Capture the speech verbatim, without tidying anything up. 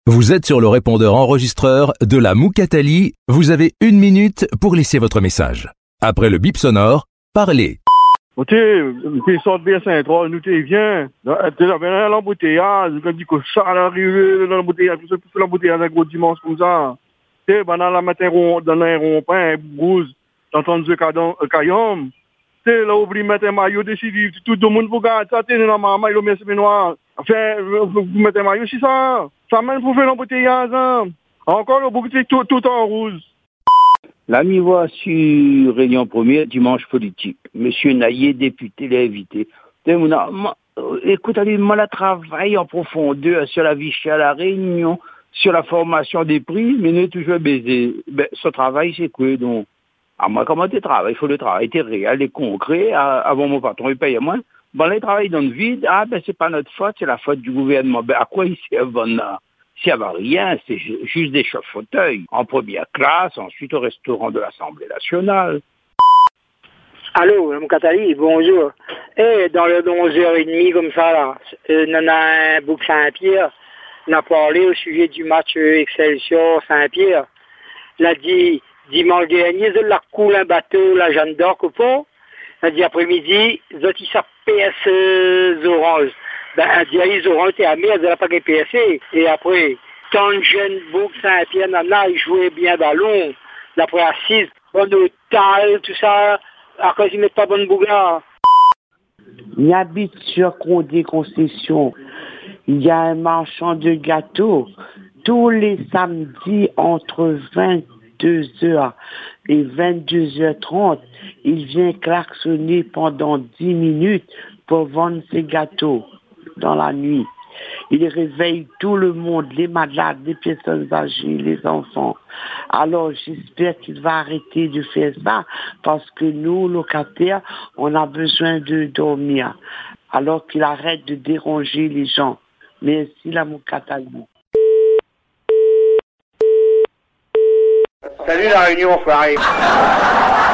Vous êtes sur le répondeur enregistreur de la Moukatali. Vous avez une minute pour laisser votre message. Après le bip sonore, parlez. Tu es sorti bien Saint-Troll, nous t'es bien. Tu es bien dans l'embouteillage, quand dit que ça arrive dans l'embouteillage, tout ça, tout l'embouteillage un gros dimanche comme ça. Tu es dans la matin, dans un rond-point, brousse, t'entends ce caillon. Tu es là, oublie mettre un maillot décisif, tout le monde vous garde, ça, tu es dans ma maillot, mais c'est noir. Enfin, vous mettez un maillot, c'est ça. Ça mène pour faire l'embouteillage, hein. Encore le bouquet tout, tout en rouge. La mi-voix sur Réunion Première, dimanche politique. Monsieur Naïe, député, l'a invité. Écoute, moi, la travail en profondeur sur la vie chère à la Réunion, sur la formation des prix, mais nous toujours baisé. Ben, ce travail, c'est quoi, donc? À moi, comment tu travailles? Il faut le travail, t'es réel, et concret. Avant mon patron, il paye moins. Bon, les travail dans le vide, ah, ben, c'est pas notre faute, c'est la faute du gouvernement. Ben, à quoi il servent, là? S'il n'y avait rien, c'est juste des chauffes-fauteuils, en première classe, ensuite au restaurant de l'Assemblée nationale. Allô, M. Katali, bonjour. Eh, dans le onze heures trente, comme ça, là, euh, Nana Bouc Saint-Pierre, on a parlé au sujet du match Excelsior-Saint-Pierre. Il a dit, dimanche dernier, il a coulé un bateau, la Jeanne d'Arc au pont. Il a dit après-midi, ils ont dit ça P S Orange. Ben, ils auront été à mer, ils n'ont pas de P S C. Et après, tant de jeunes Bouc Saint-Pierre, Nana, ils jouaient bien ballon. D'après assise, bonne taille, tout ça, à cause ils mettent pas bonne bouga. Il habite sur Condé Concession. Il y a un marchand de gâteaux. Tous les samedis entre vingt-deux heures et vingt-deux heures trente, il vient klaxonner pendant dix minutes pour vendre ses gâteaux dans la nuit. Il réveille tout le monde, les malades, les personnes âgées, les enfants. Alors j'espère qu'il va arrêter de faire ça parce que nous, locataires, on a besoin de dormir. Alors qu'il arrête de déranger les gens. Merci la Moukatali. Salut la Réunion, enfoiré.